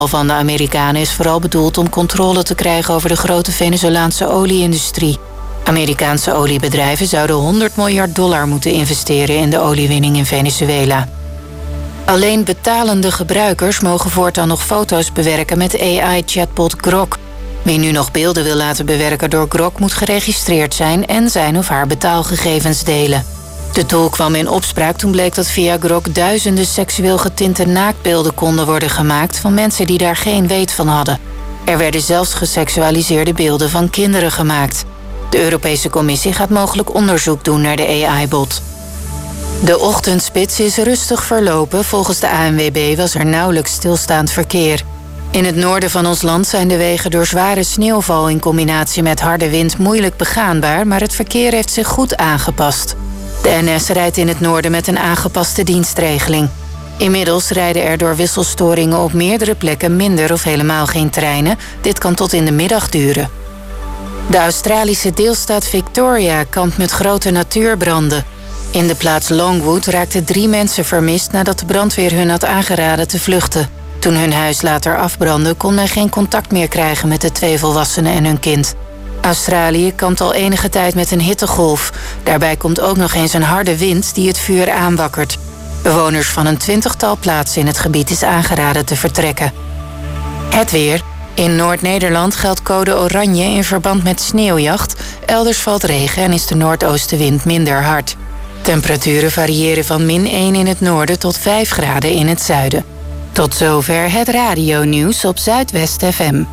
van de Amerikanen is vooral bedoeld om controle te krijgen over de grote Venezolaanse olie-industrie. Amerikaanse oliebedrijven zouden $100 miljard moeten investeren in de oliewinning in Venezuela. Alleen betalende gebruikers mogen voortaan nog foto's bewerken met AI-chatbot Grok. Wie nu nog beelden wil laten bewerken door Grok moet geregistreerd zijn en zijn of haar betaalgegevens delen. De tool kwam in opspraak toen bleek dat via Grok duizenden seksueel getinte naaktbeelden konden worden gemaakt van mensen die daar geen weet van hadden. Er werden zelfs geseksualiseerde beelden van kinderen gemaakt. De Europese Commissie gaat mogelijk onderzoek doen naar de AI-bot. De ochtendspits is rustig verlopen. Volgens de ANWB was er nauwelijks stilstaand verkeer. In het noorden van ons land zijn de wegen door zware sneeuwval in combinatie met harde wind moeilijk begaanbaar, maar het verkeer heeft zich goed aangepast. De NS rijdt in het noorden met een aangepaste dienstregeling. Inmiddels rijden er door wisselstoringen op meerdere plekken minder of helemaal geen treinen. Dit kan tot in de middag duren. De Australische deelstaat Victoria kampt met grote natuurbranden. In de plaats Longwood raakten 3 mensen vermist nadat de brandweer hun had aangeraden te vluchten. Toen hun huis later afbrandde, kon men geen contact meer krijgen met de 2 volwassenen en hun kind. Australië kampt al enige tijd met een hittegolf. Daarbij komt ook nog eens een harde wind die het vuur aanwakkert. Bewoners van een 20-tal plaatsen in het gebied is aangeraden te vertrekken. Het weer. In Noord-Nederland geldt code oranje in verband met sneeuwjacht. Elders valt regen en is de noordoostenwind minder hard. Temperaturen variëren van -1 in het noorden tot 5 graden in het zuiden. Tot zover het radionieuws op Zuidwest FM.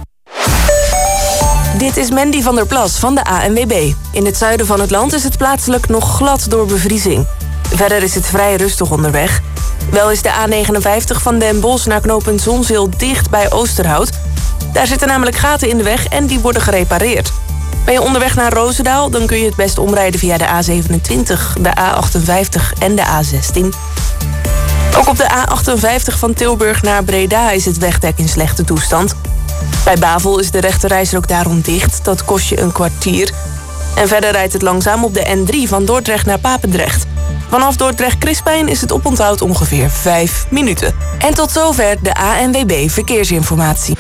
Dit is Mandy van der Plas van de ANWB. In het zuiden van het land is het plaatselijk nog glad door bevriezing. Verder is het vrij rustig onderweg. Wel is de A59 van Den Bosch naar knooppunt Zonzeel dicht bij Oosterhout. Daar zitten namelijk gaten in de weg en die worden gerepareerd. Ben je onderweg naar Roosendaal, dan kun je het best omrijden via de A27, de A58 en de A16. Ook op de A58 van Tilburg naar Breda is het wegdek in slechte toestand. Bij Bavel is de rechterrijstrook daarom dicht, dat kost je een kwartier. En verder rijdt het langzaam op de N3 van Dordrecht naar Papendrecht. Vanaf Dordrecht-Krispijn is het oponthoud ongeveer 5 minuten. En tot zover de ANWB Verkeersinformatie.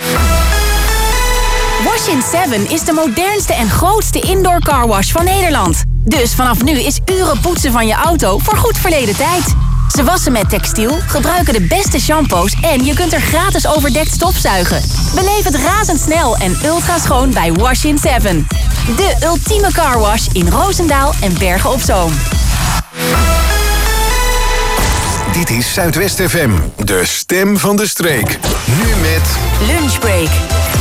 Wash-in 7 is de modernste en grootste indoor carwash van Nederland. Dus vanaf nu is uren poetsen van je auto voor goed verleden tijd. Ze wassen met textiel, gebruiken de beste shampoos en je kunt er gratis overdekt stofzuigen. Beleef het razendsnel en ultra schoon bij Wash-in 7. De ultieme carwash in Roosendaal en Bergen op Zoom. Dit is Zuidwest FM, de stem van de streek. Nu met Lunchbreak.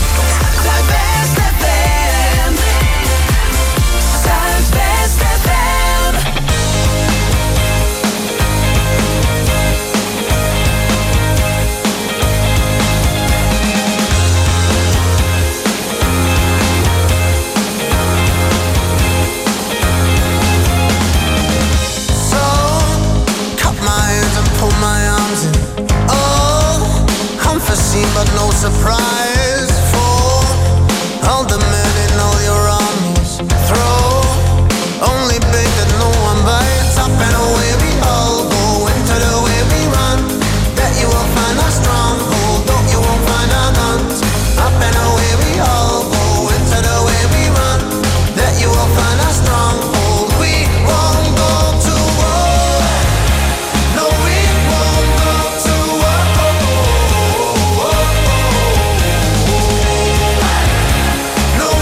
But no surprise for all the men in all your armies. Throw only bait that no one bites. Up and away we all go into the way we run. Bet you will find a stronghold, though you won't find our guns. Up and away we all go into the way we run. That you will find a stronghold. We won't go to war. No, we won't go to war. No,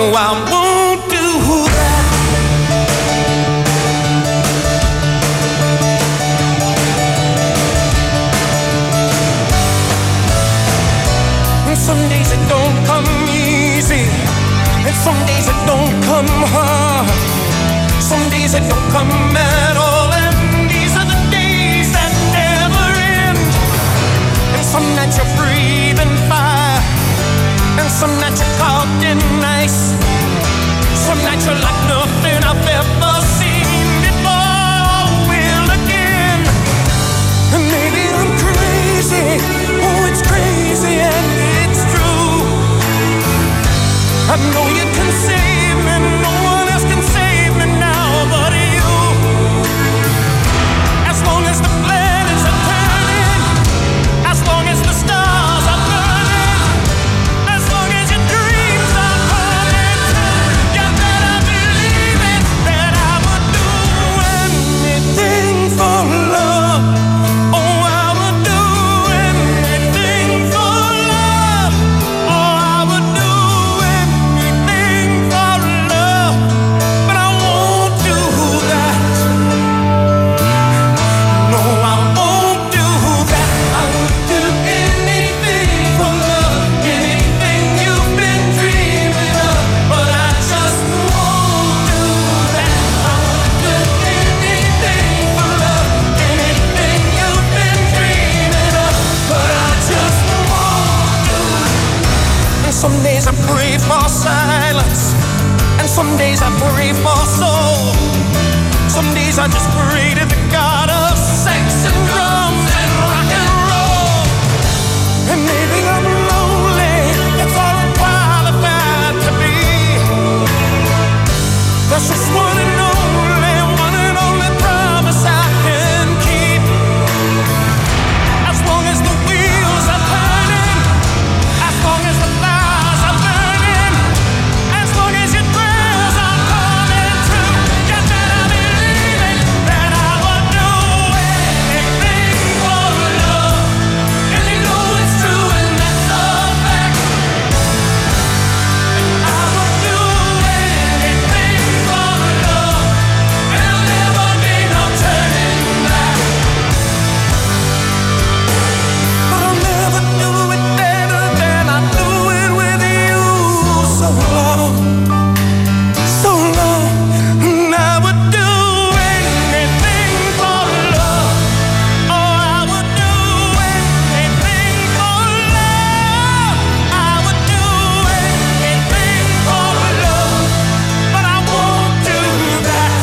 I won't do that. And some days it don't come easy, and some days it don't come hard. Some days it don't come at all, and these are the days that never end. And some nights you're breathing fire, and some nights you're caught in ice. Some nights you're like nothing I've ever seen before will again. And maybe I'm crazy, oh it's crazy and it's true. I know you can save me, no one else can save me now but you. As long as the planets are turning, as long as the stars are burning, as long as your dreams are coming true, you better believe it that I would do anything for love. Oh, I would do anything for love. Oh, I would do anything for love. But I won't do that. No, I won't do that. I would do anything for love, anything you've been dreaming of. But I just won't do that. I would do anything for love, anything you've been dreaming of. But I just won't do it. And some days I pray for silence, and some days I pray for soul. Some days I just pray to the God of sex and drums and rock and roll. And maybe I'm lonely, that's all I'm qualified to be. That's just one and only promise I can keep. As long as the wheels are turning, as long as the fires are burning, as long as your prayers are coming true, you better believe it that I would do anything for love. And you know it's true and that's a fact. I would do anything for love, and there'll never be no turning back. But I'll never do it better than I do it with you. So long, and I would do anything for love. Oh, I would do anything for love. I would do anything for love, but I won't do that.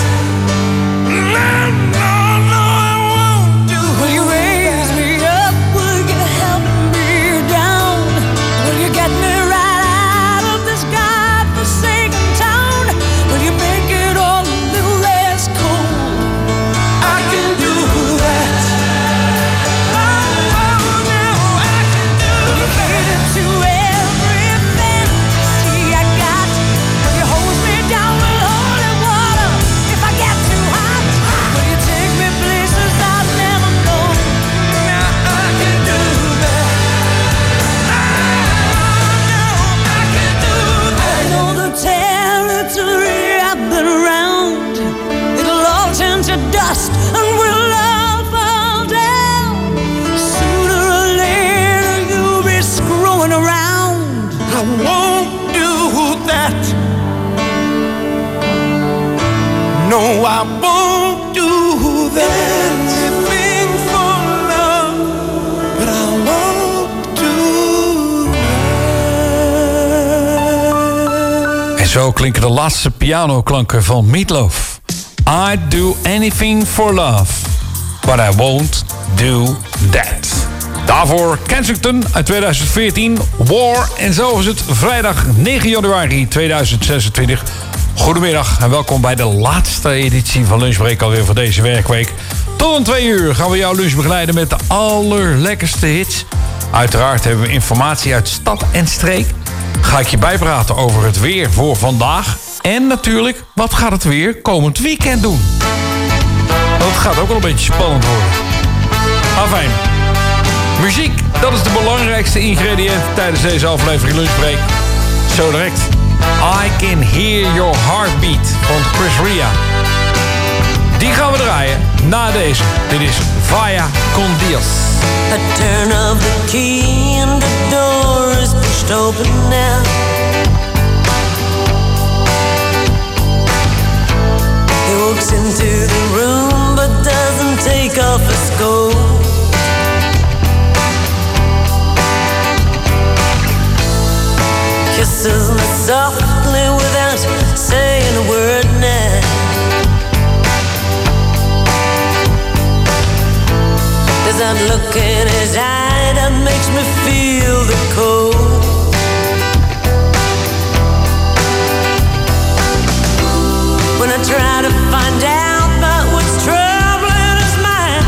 No, I won't do it. Will you raise me up? Will you help me down? Will you get me right out of this godforsaken town? Will you make it all a little less cold? I can do that. Oh, no, I can do that. To every fantasy I got, will you hold me down with holy water if I get too hot? Will you take me places I've never known? Now I can do that. I can do that. I know the territory I've been around. It'll all turn to dust and we'll all fall down. Sooner or later you'll be screwing around. I won't do that. No, I won't do that. Anything for love, but I won't do that. En zo klinken de laatste pianoklanken van Meatloaf. I'd do anything for love, but I won't do that. Daarvoor Kensington uit 2014, War. En zo is het vrijdag 9 januari 2026. Goedemiddag en welkom bij de laatste editie van Lunchbreak alweer voor deze werkweek. Tot om 2 uur gaan we jouw lunch begeleiden met de allerlekkerste hits. Uiteraard hebben we informatie uit stad en streek. Ga ik je bijpraten over het weer voor vandaag. En natuurlijk, wat gaat het weer komend weekend doen? Dat gaat ook wel een beetje spannend worden. Afijn. Muziek, dat is de belangrijkste ingrediënt tijdens deze aflevering Lunchbreak. Zo direct. I Can Hear Your Heartbeat van Chris Ria. Die gaan we draaien na deze. Dit is Vaya Con Dios. A turn of the key and the door is pushed open now. He walks into the room but doesn't take off his coat. Kisses me softly without saying a word now. There's that look in his eye that makes me feel the cold. When I try to find out about what's troubling his mind,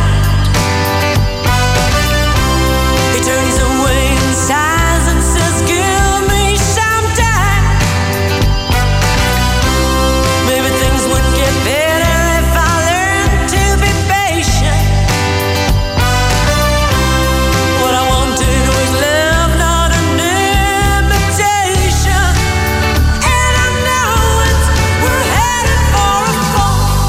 he turns away and sighs and says, give me some time. Maybe things would get better if I learned to be patient. What I wanted was love, not an imitation. And I know we're headed for a fall.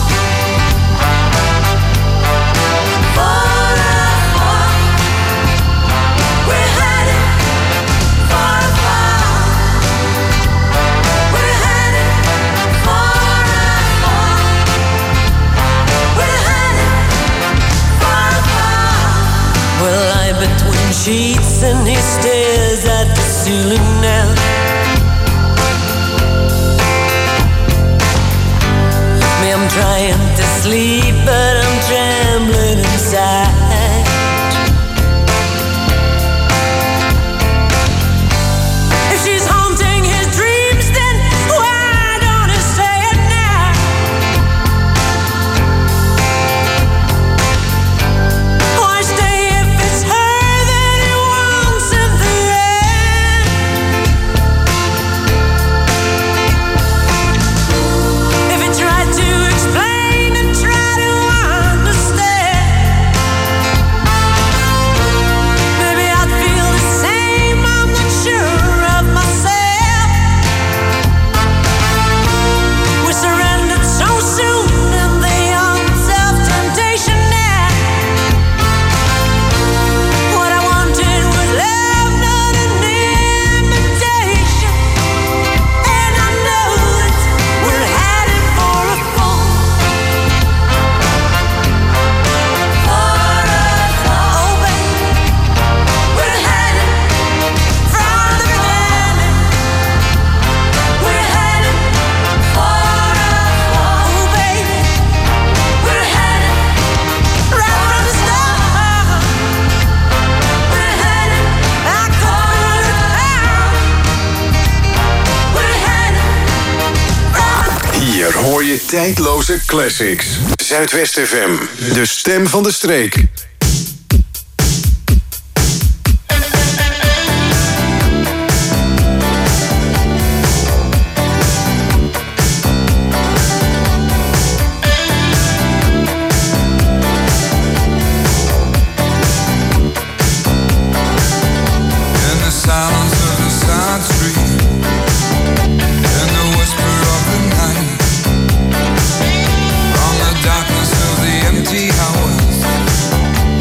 For a fall. We're headed for a fall. We're headed for a fall. We're headed for a fall. We'll lie between sheets and he stares at the ceiling now. Me, I'm trying to sleep, but I'm trembling inside. If she's haunting his dreams, then why don't he say it now? Why stay if it's her that he wants in the end? If he tried to explain and try to understand, maybe I'd feel the same. I'm not sure of myself. We surrendered so soon in the arms of temptation now. What I wanted was love, not an imitation. And I know that we're headed for a fall. For a fall. Oh, baby, we're headed from the beginning. We're headed for a fall. Oh, baby, we're headed right from the start. We're headed back over the town. We're headed from Hier hoor je tijdloze classics. Zuidwest FM, de stem van de streek. In the silence of the side street, in the whisper of the night, from the darkness of the empty hours,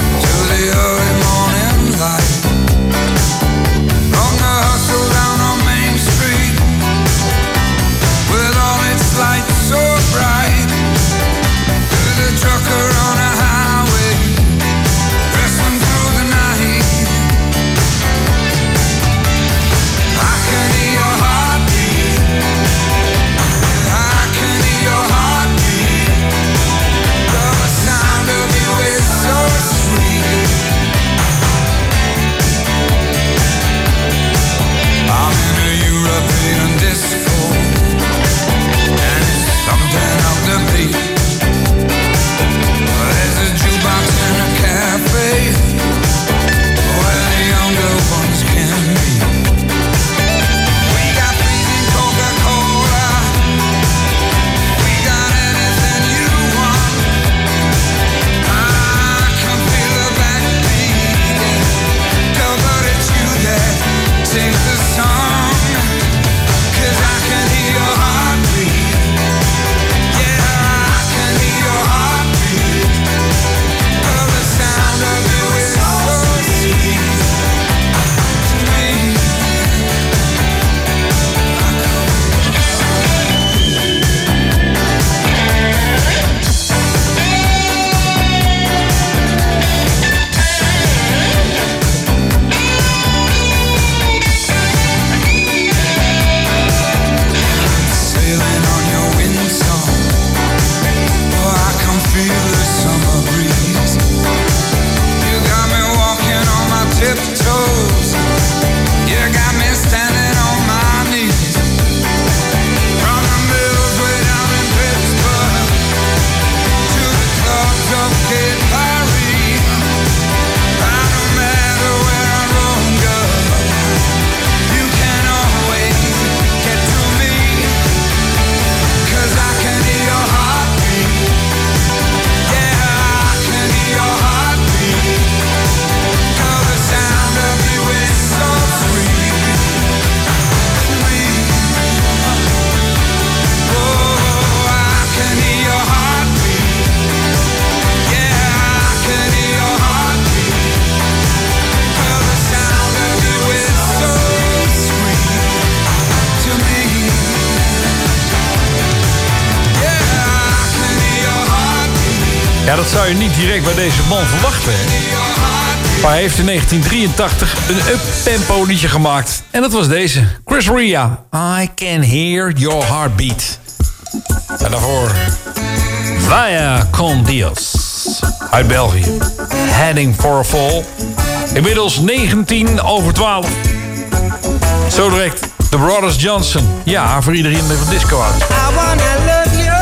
Ja, dat zou je niet direct bij deze man verwachten, hè? Maar hij heeft in 1983 een up-tempo liedje gemaakt. En dat was deze. Chris Ria. I Can Hear Your Heartbeat. En daarvoor Vaya Con Dios. Uit België. Heading for a Fall. Inmiddels 19:12. Zo direct The Brothers Johnson. Ja, voor iedereen met een disco uit. I wanna love you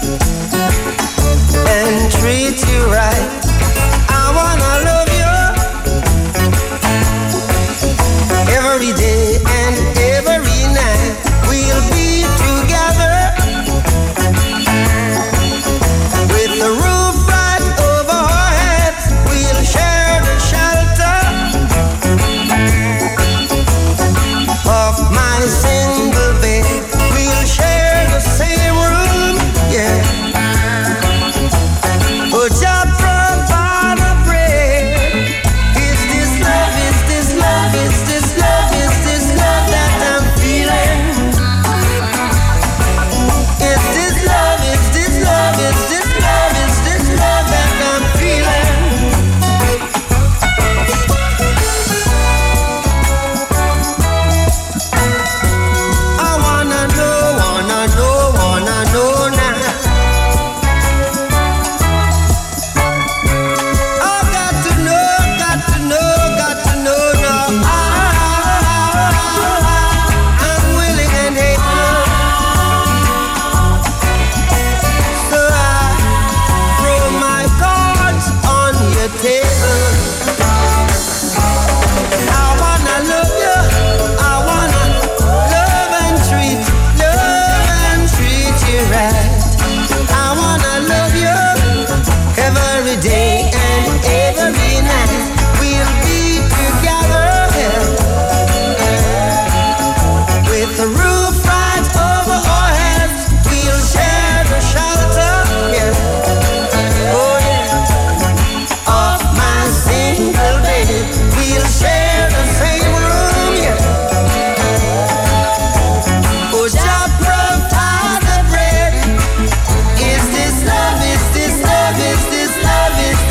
and treat you right. I wanna love you every day and every night. We'll be together with the roof right over our heads. We'll share the shelter of my single bed. We'll share the same room, yeah. But just provide a bread. Is this love? Is this love? Is this love? Is this love that I'm feeling? Is this love? Is this love? Is this love? Is this love that I'm feeling? I wanna know now. I got to know now. I'm willing and able. So I throw my cards on your table. I wanna love you. I wanna love and treat you right. I wanna love you every day and every night. We'll be together with the roof right over our heads. We'll share the shelter, yeah. Oh yeah, of my single bed. We'll share the same room, yeah. Oh, just provide the bread. Is this love? Is this love? Is this love? Is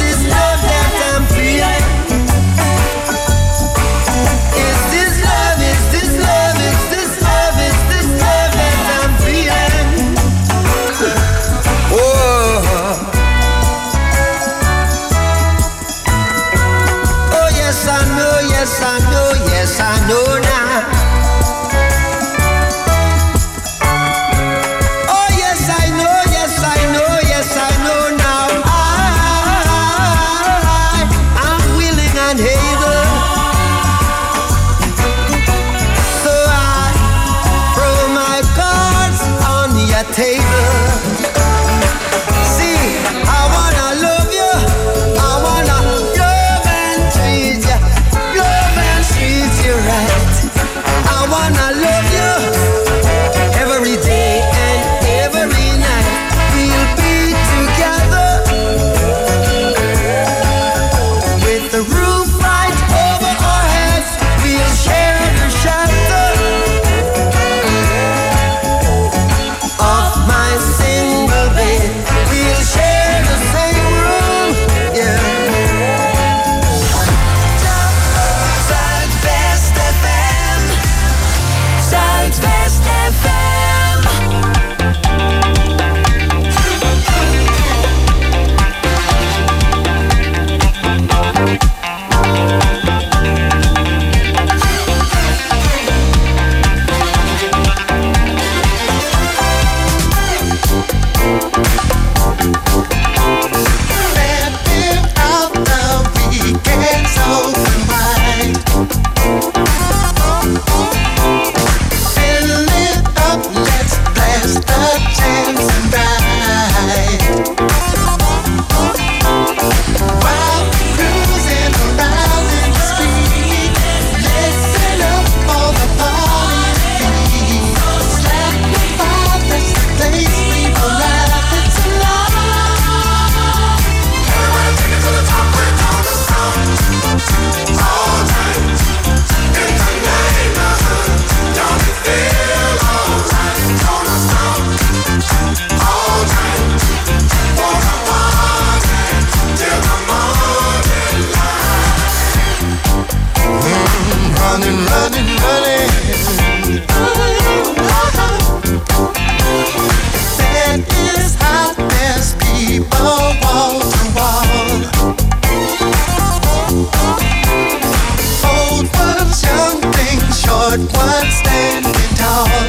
but one standing tall.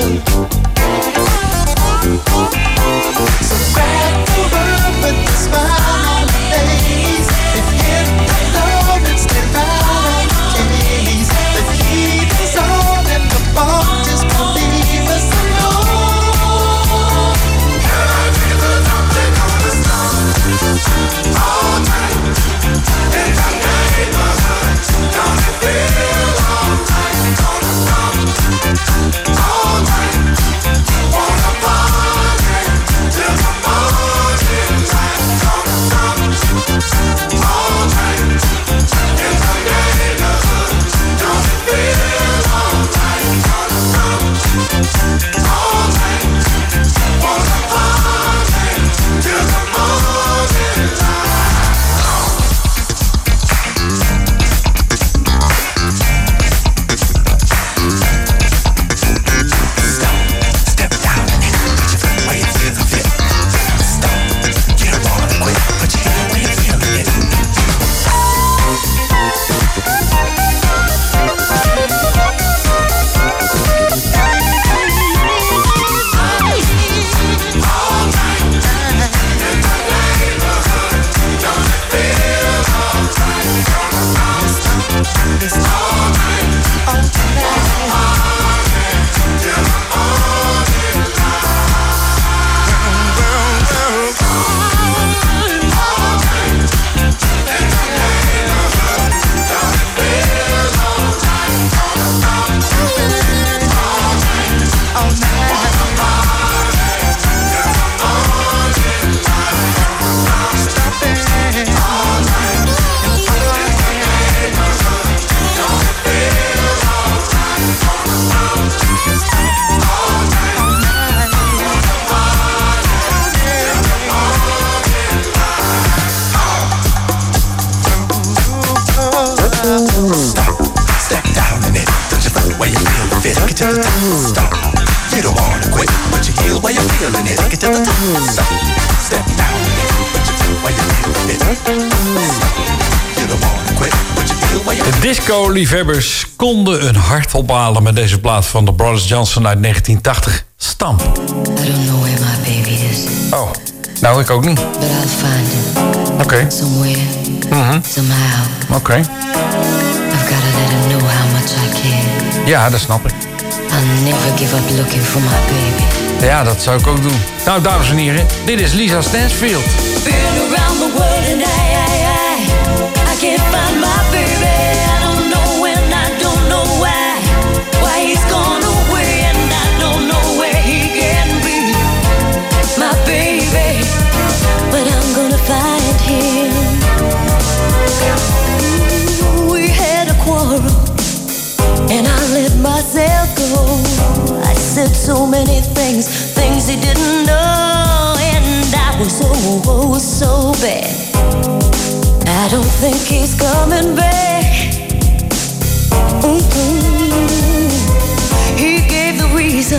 So grab the world with a smile on your face and hit the love and stay right on your case. The heat is on and the ball just won't leave us alone. Can I feel the something on the stone all night in the neighborhood? Don't it feel all right? Gonna stop all night. Wanna party till the morning light. Gonna stop all night in the neighborhood. Don't it feel all right? Gonna stop all night. Wanna party till the morning light. Disco-liefhebbers konden een hart ophalen met deze plaat van de Brothers Johnson uit 1980. Stamp. I don't know where my baby is. Oh, nou ik ook niet. But I'll find him. Oké. Somewhere. Somehow. Oké. I've gotta let him know how much I care. Ja, dat snap ik. I'll never give up looking for my baby. Ja, dat zou ik ook doen. Nou, dames en heren, dit is Lisa Stansfield. Been around the world and I can't find my baby. I don't know when, I don't know why he's gone away, and I don't know where he can be. My baby, but I'm gonna find him. We had a quarrel, and I let myself go. I said so many things he didn't know, and I was so bad. I don't think he's coming back. He gave the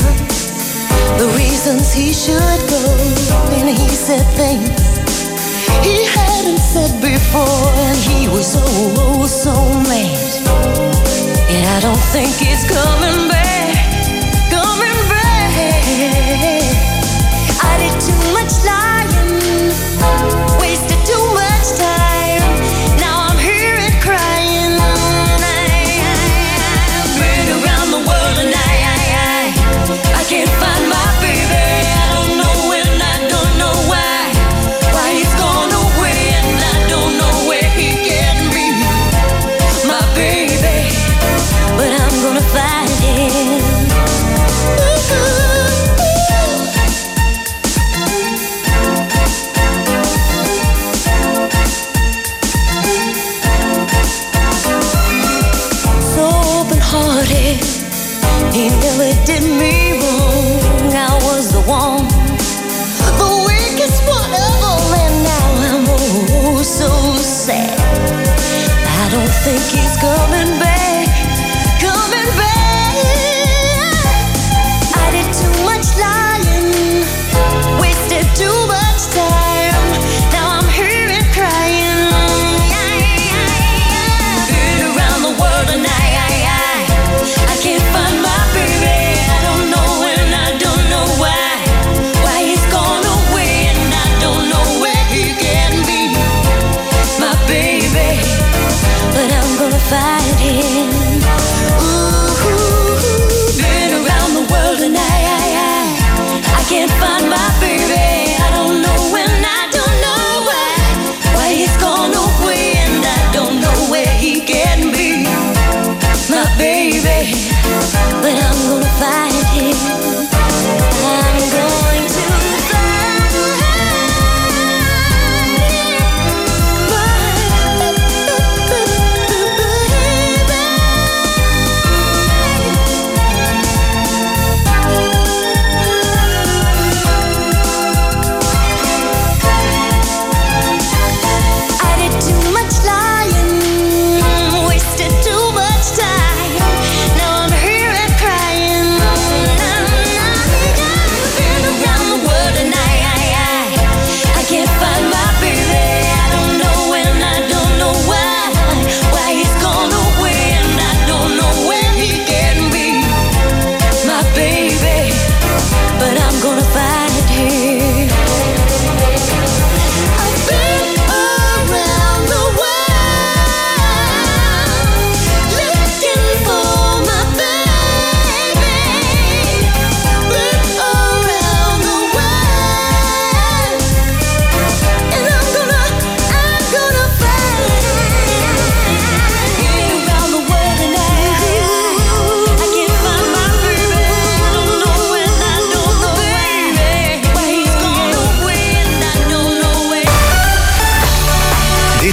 reasons he should go, and he said things he hadn't said before, and he was so mad. And I don't think he's coming back. I did too much lying, wasted too much time. Now I'm here and crying. I've been around the world and I can't find my baby. I don't know when, I don't know why he's gone away, and I don't know where he can be. My baby, but I'm gonna find him. He never did me wrong. I was the one, the weakest one of all, and now I'm so sad. I don't think he's coming back. I did too much lying, wasted too much time. Now I'm here and crying. Been around the world and I can't find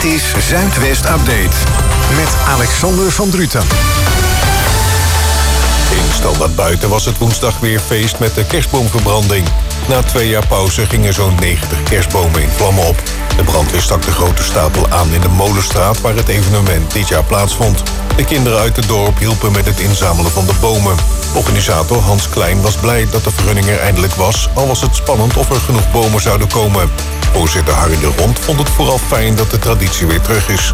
is Zuidwest Update met Alexander van Druten. In Standaard Buiten was het woensdag weer feest met de kerstboomverbranding. Na 2 jaar pauze gingen zo'n 90 kerstbomen in vlammen op. De brandweer stak de grote stapel aan in de Molenstraat waar het evenement dit jaar plaatsvond. De kinderen uit het dorp hielpen met het inzamelen van de bomen. Organisator Hans Klein was blij dat de vergunning er eindelijk was, al was het spannend of er genoeg bomen zouden komen. Voorzitter Harry de Rond vond het vooral fijn dat de traditie weer terug is.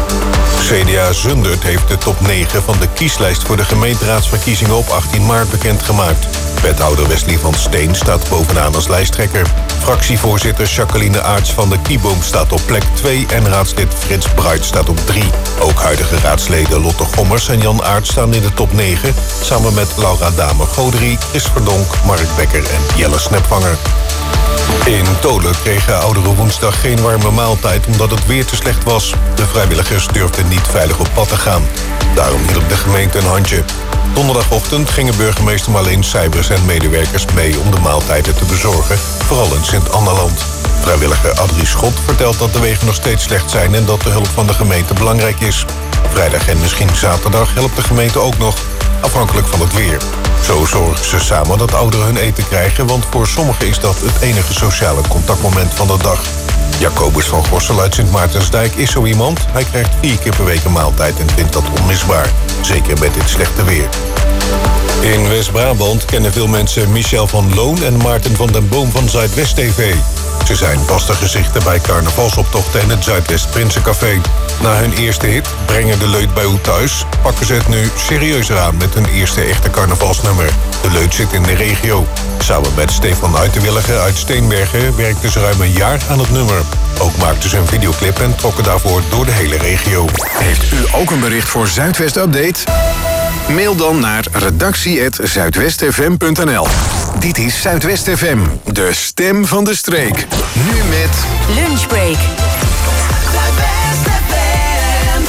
CDA Zundert heeft de top 9 van de kieslijst voor de gemeenteraadsverkiezingen op 18 maart bekendgemaakt. Wethouder Wesley van Steen staat bovenaan als lijsttrekker. Fractievoorzitter Jacqueline Aarts van de Kieboom staat op plek 2 en raadslid Frits Bruit staat op 3. Ook huidige raadsleden Lotte Gommers en Jan Aarts staan in de top 9... samen met Laura Dame-Goderie, Chris Verdonk, Mark Bekker en Jelle Snepvanger. In Tolen kregen ouderen woensdag geen warme maaltijd omdat het weer te slecht was. De vrijwilligers durfden niet veilig op pad te gaan. Daarom hielp de gemeente een handje. Donderdagochtend gingen burgemeester Marleen Seibers en medewerkers mee om de maaltijden te bezorgen, vooral in Sint-Annaland. Vrijwilliger Adrie Schot vertelt dat de wegen nog steeds slecht zijn en dat de hulp van de gemeente belangrijk is. Vrijdag en misschien zaterdag helpt de gemeente ook nog, afhankelijk van het weer. Zo zorgen ze samen dat ouderen hun eten krijgen, want voor sommigen is dat het enige sociale contactmoment van de dag. Jacobus van Gorsel uit Sint Maartensdijk is zo iemand. Hij krijgt 4 keer per week een maaltijd en vindt dat onmisbaar. Zeker met dit slechte weer. In West-Brabant kennen veel mensen Michel van Loon en Maarten van den Boom van Zuidwest TV. Ze zijn vaste gezichten bij carnavalsoptochten en het Zuidwest Prinsencafé. Na hun eerste hit, Brengen de Leut bij u thuis, pakken ze het nu serieuzer aan met hun eerste echte carnavalsnummer. De Leut zit in de regio. Samen met Stefan Uitenwillige uit Steenbergen werkten ze ruim een jaar aan het nummer. Ook maakten ze een videoclip en trokken daarvoor door de hele regio. Heeft u ook een bericht voor Zuidwest Update? Mail dan naar redactie@zuidwestfm.nl. Dit is Zuidwest FM, de stem van de streek. Nu met Lunchbreak. Zuidwest FM.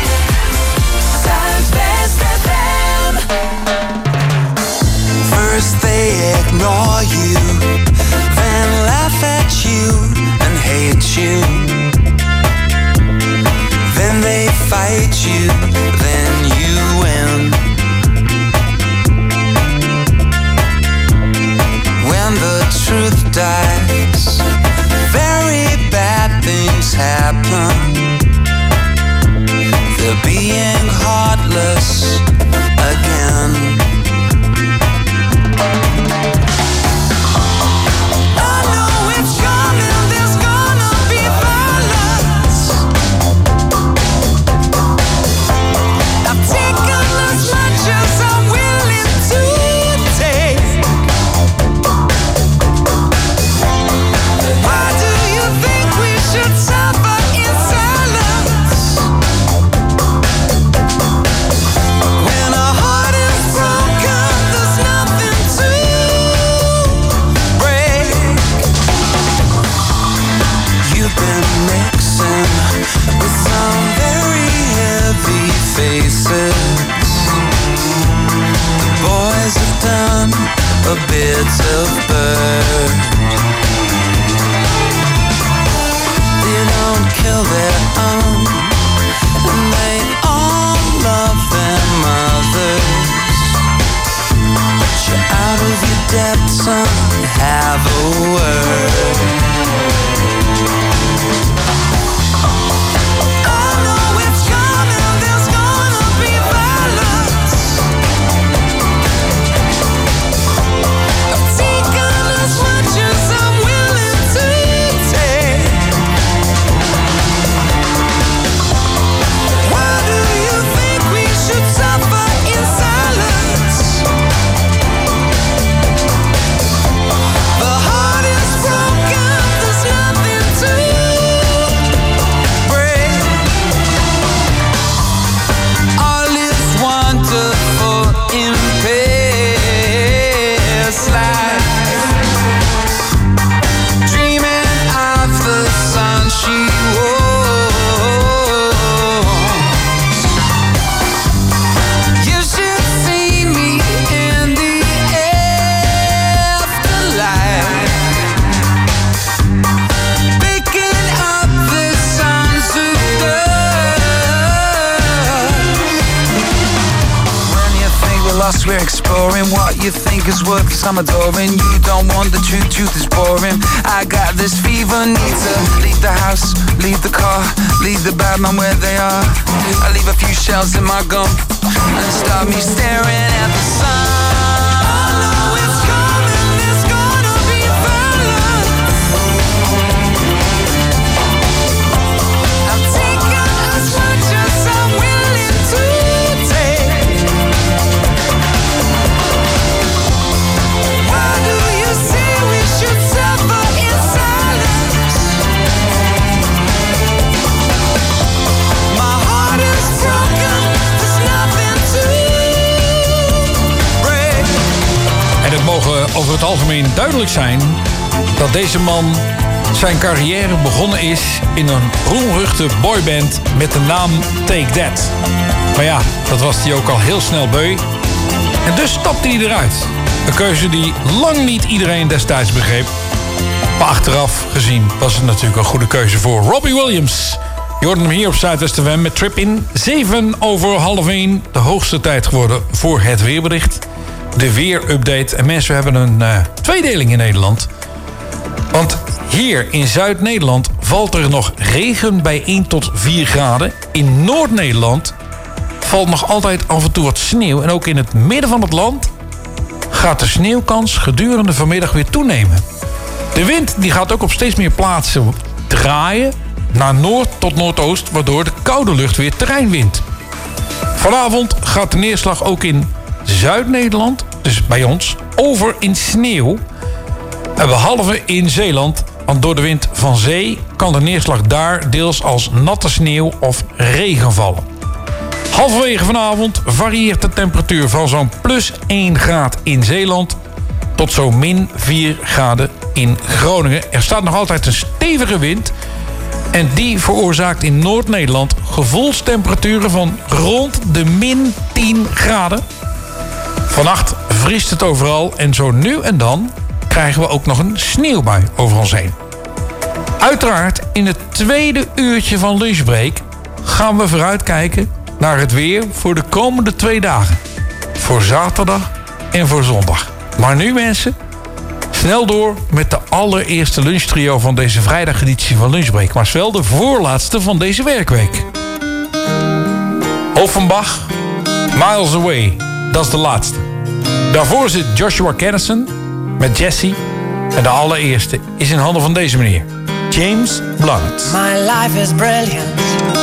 Zuidwest FM. First they ignore you, then laugh at you and hate you. Then they fight you, then you win. When the truth dies, very bad things happen. They're being heartless again. A bit of bird. They don't kill their own, and they all love their mothers. But you're out of your depth, son, have a word. lost, we're exploring. What you think is worth some adoring. You don't want the truth, truth is boring. I got this fever, need to leave the house, leave the car, leave the bad man where they are. I leave a few shells in my gum and start me staring at the sun. Mogen over het algemeen duidelijk zijn dat deze man zijn carrière begonnen is in een roemruchte boyband met de naam Take That. Maar ja, dat was hij ook al heel snel beu. En dus stapte hij eruit. Een keuze die lang niet iedereen destijds begreep. Maar achteraf gezien was het natuurlijk een goede keuze voor Robbie Williams. Je hoorde hem hier op Zuidwest FM met Trip In. 7:07, de hoogste tijd geworden voor het weerbericht. De weerupdate. En mensen, we hebben een tweedeling in Nederland. Want hier in Zuid-Nederland valt er nog regen bij 1 tot 4 graden. In Noord-Nederland valt nog altijd af en toe wat sneeuw. En ook in het midden van het land gaat de sneeuwkans gedurende vanmiddag weer toenemen. De wind die gaat ook op steeds meer plaatsen draaien naar noord tot noordoost, waardoor de koude lucht weer terrein wint. Vanavond gaat de neerslag ook in Zuid-Nederland, dus bij ons, over in sneeuw. En behalve in Zeeland, want door de wind van zee kan de neerslag daar deels als natte sneeuw of regen vallen. Halverwege vanavond varieert de temperatuur van zo'n +1 graad in Zeeland tot zo'n -4 graden in Groningen. Er staat nog altijd een stevige wind en die veroorzaakt in Noord-Nederland gevoelstemperaturen van rond de -10 graden. Vannacht vriest het overal en zo nu en dan krijgen we ook nog een sneeuwbui over ons heen. Uiteraard in het tweede uurtje van lunchbreak gaan we vooruitkijken naar het weer voor de komende 2 dagen. Voor zaterdag en voor zondag. Maar nu mensen, snel door met de allereerste lunchtrio van deze vrijdageditie van Lunchbreak. Maar wel de voorlaatste van deze werkweek. Offenbach, Miles Away. Dat is de laatste. Daarvoor zit Joshua Kennison met Jessie. En de allereerste is in handen van deze meneer. James Blunt. My life is brilliant.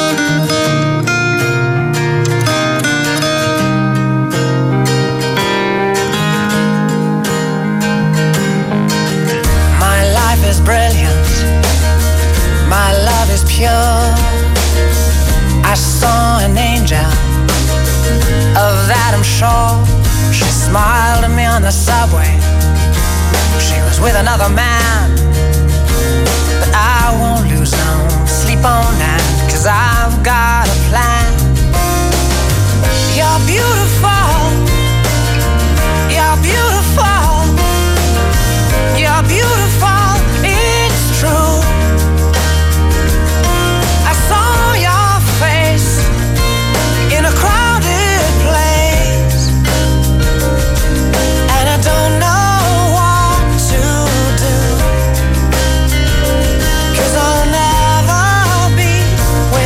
My life is brilliant. My love is pure. I saw an angel. Of that I'm sure. She smiled at me on the subway. She was with another man. But I won't lose no sleep on that, 'cause I've got a plan. You're beautiful. You're beautiful. You're beautiful. It's true. I saw your face in a crowded place, and I don't know what to do, 'cause I'll never be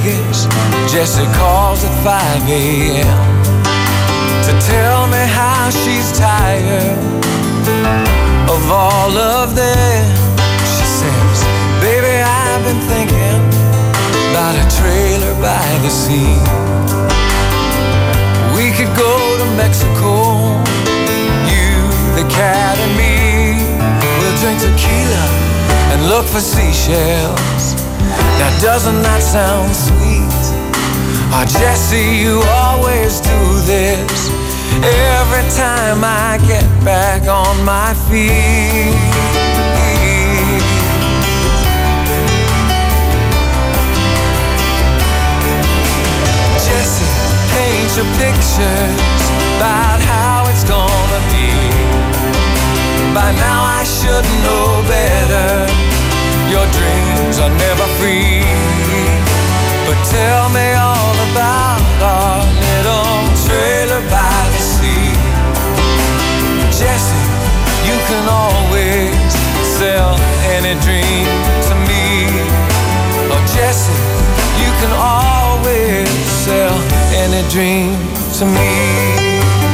Vegas, Jessie calls at 5 a.m. to tell me how she's tired of all of them. She says, baby, I've been thinking about a trailer by the sea. We could go to Mexico, you, the cat and me. We'll drink tequila and look for seashells. Now doesn't that sound sweet? Oh, Jessie, you always do this every time I get back on my feet. Jessie, paint your pictures about how it's gonna be. By now I should know better. Your dreams are never free. But tell me all about our little trailer by the sea. Jessie, you can always sell any dream to me. Oh, Jessie, you can always sell any dream to me.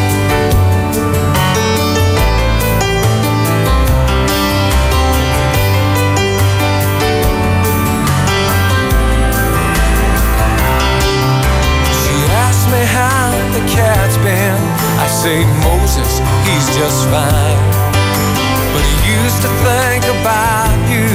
Me how the cat's been. I say, Moses, he's just fine. But he used to think about you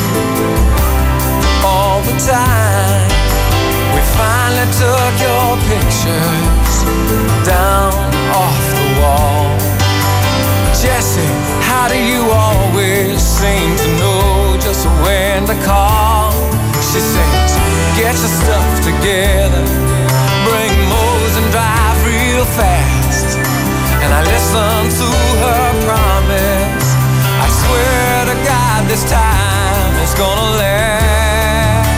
all the time. We finally took your pictures down off the wall. Jessie, how do you always seem to know just when to call? She says, get your stuff together, bring Mose and drive real fast. And I listen to her promise. I swear to God this time it's gonna last.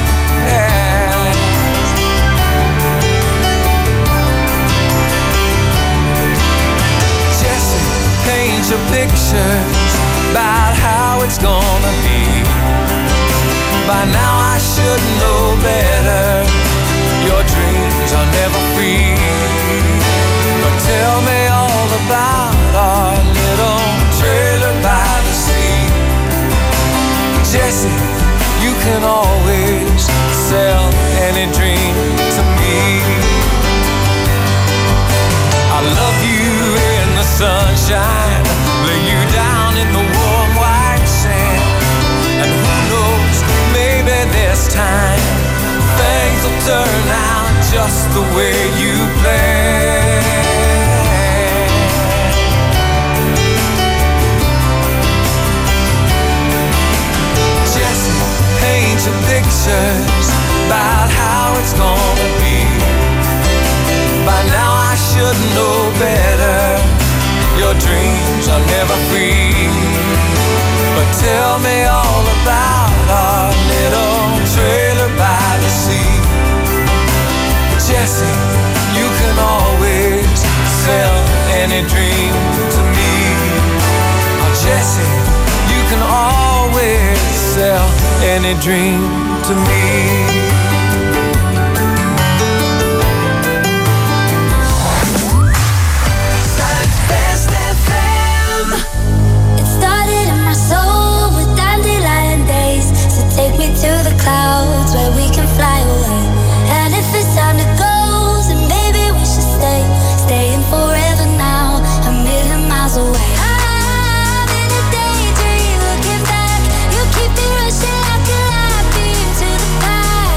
Jessie, paint your pictures about how it's gonna be. By now I should know better. Your dreams are never free. But tell me all about our little trailer by the sea. Jessie, you can always sell any dream to me. I love you in the sunshine, lay you down in the warm white sand. And who knows, maybe this time things will turn out just the way you planned. Jessie, paint your pictures about how it's gonna be. By now I should know better. Your dreams are never free. But tell me all about our little trailer by the sea. Jessie, you can always sell any dream to me. Oh, Jessie, you can always sell any dream to me. Take me to the clouds where we can fly away. And if it's time to go, then maybe we should stay. Staying forever now, a million miles away. I'm in a daydream, looking back. You keep me rushing like a light beam to the past.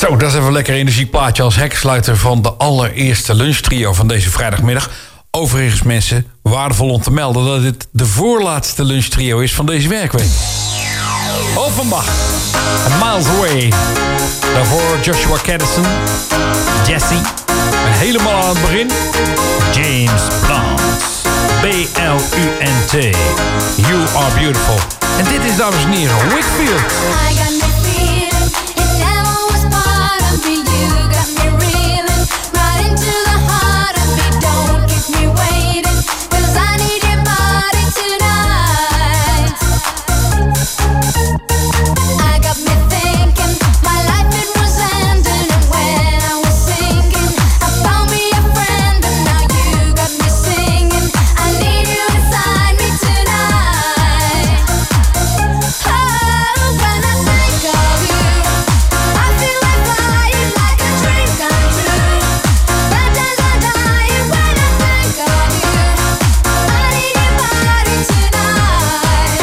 Zo, dat is even een lekker energieplaatje als heksluiter van de allereerste lunchtrio van deze vrijdagmiddag. Overigens mensen, waardevol om te melden dat dit de voorlaatste lunchtrio is van deze werkweek. Offenbach en Miles Away. Daarvoor Joshua Caddison, Jesse. En helemaal aan het begin James Blunt. B-L-U-N-T. You Are Beautiful. En dit is, dames en heren, Wakefield. I got me feeling it never was part of me. You got me reeling right into the heart of me. Don't keep me waiting, 'cause I need your body tonight. I got me thinking my life it was ending, and when I was sinking I found me a friend, and now you got me singing. I need you inside me tonight. Oh, when I think of you, I feel like flying like a dream come true. Bad days are dying when I think of you. I need your body tonight.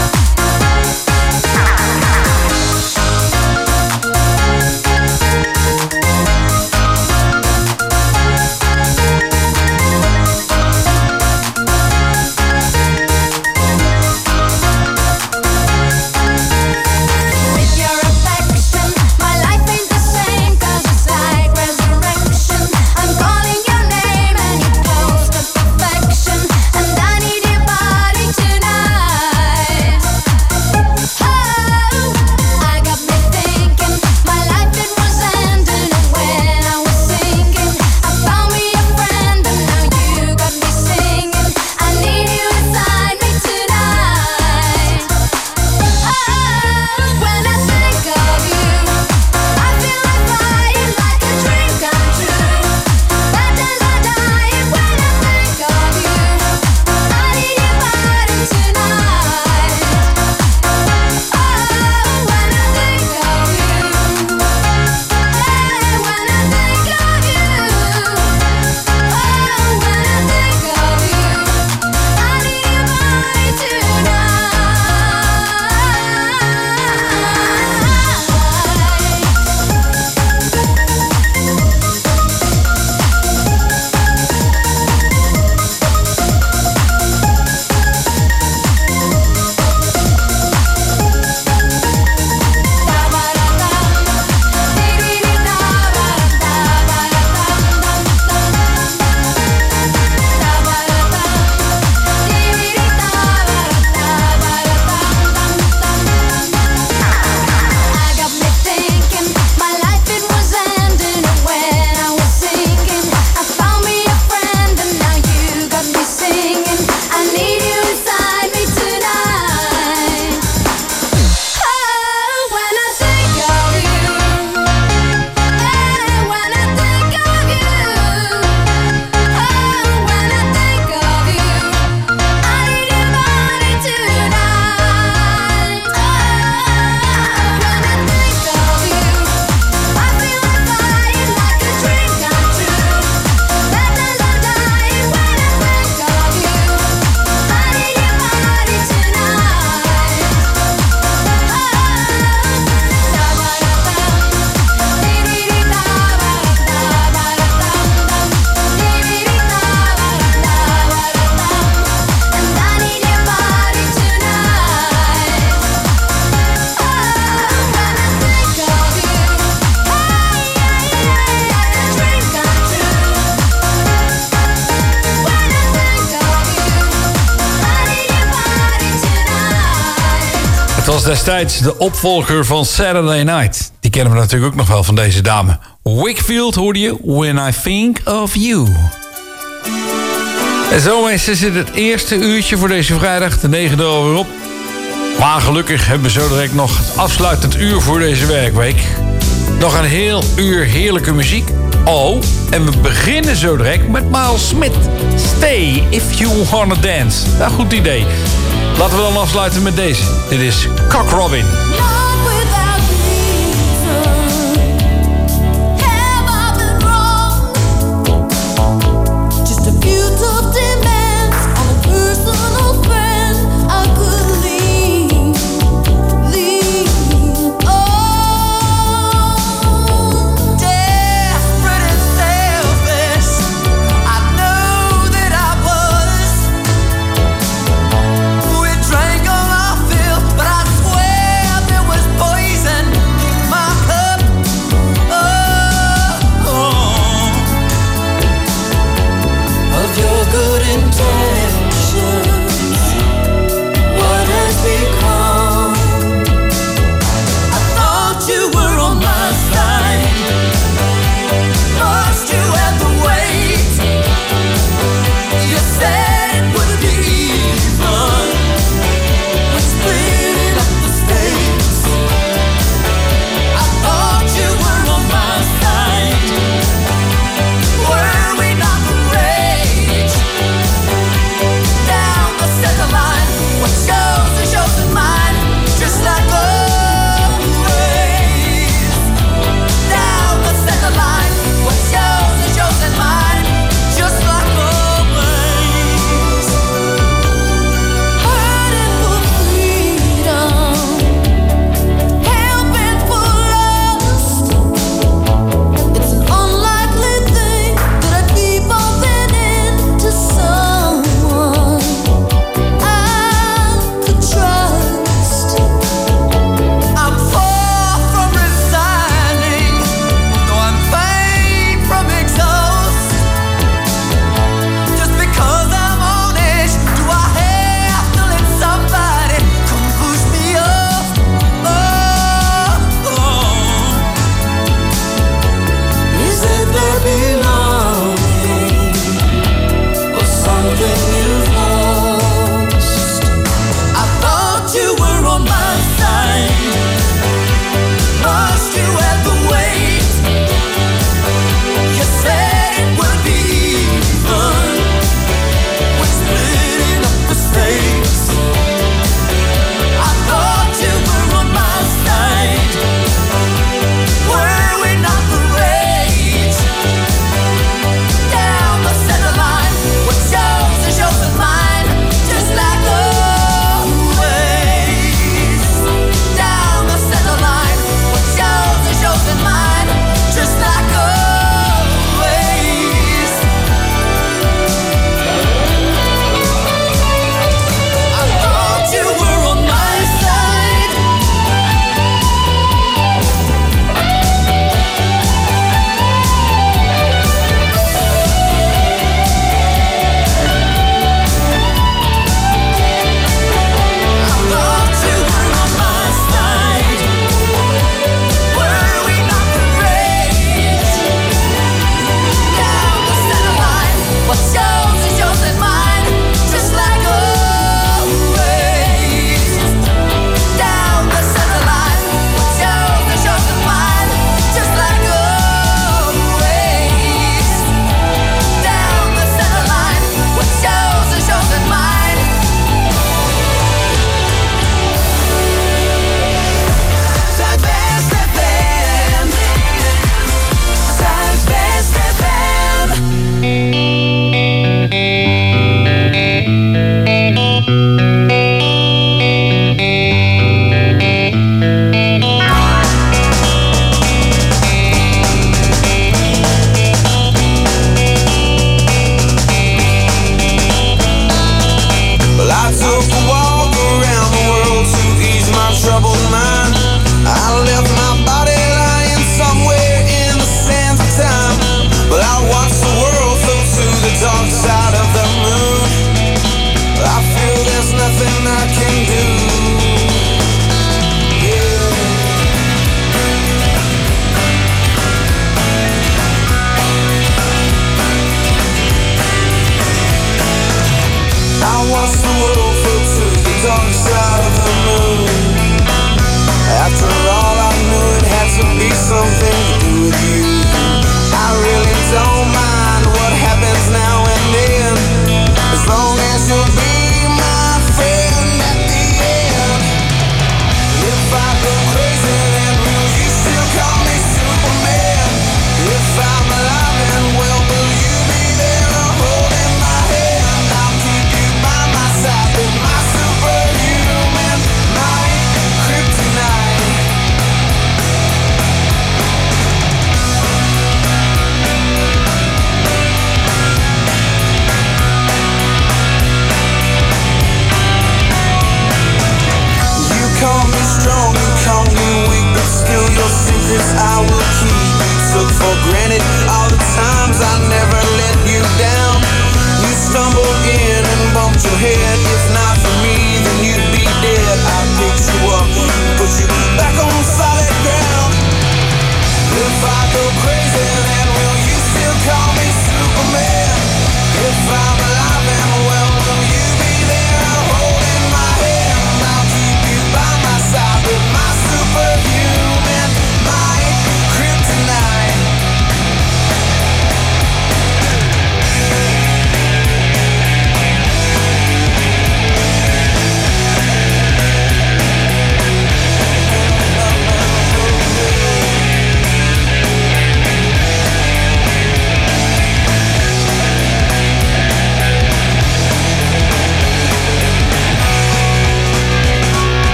With your affection, my life ain't the same, 'cause it's like resurrection. I'm calling your name and you're close to perfection, and I need your body tonight. Oh, I got me thinking my life it was ending, and when I was sinking I found me a friend, and now you got me singing. I need you inside me tonight. Oh, when I think of you, I feel like flying like a dream come true. Bad days are dying when I think of you. I need your body tonight. Oh, when I think of you, hey, when I think of you, oh, when I think of you, I need your body tonight. I got me thinking my life it was ending, and when I was sinking I found me a friend, and now you got me singing. I need you inside me tonight. Oh, when I think of you, hey, when I think of you, oh, when I think of you, I need your body tonight. Oh, when I think of you, I feel like flying like a dream come true. Bad days are dying when I think of you. I need your body Het was destijds de opvolger van Saturday Night. Die kennen we natuurlijk ook nog wel van deze dame. Wakefield hoorde je When I Think of You. En zo mensen zit het eerste uurtje voor deze vrijdag, de 9e alweer op. Maar gelukkig hebben we zo direct nog het afsluitend uur voor deze werkweek. Nog een heel uur heerlijke muziek. Oh, en we beginnen zo direct met Miles Smith. Stay if you wanna dance. Nou, goed idee. Laten we dan afsluiten met deze. Dit is Cock Robin. Oh After all, I knew it had to be something to do with you.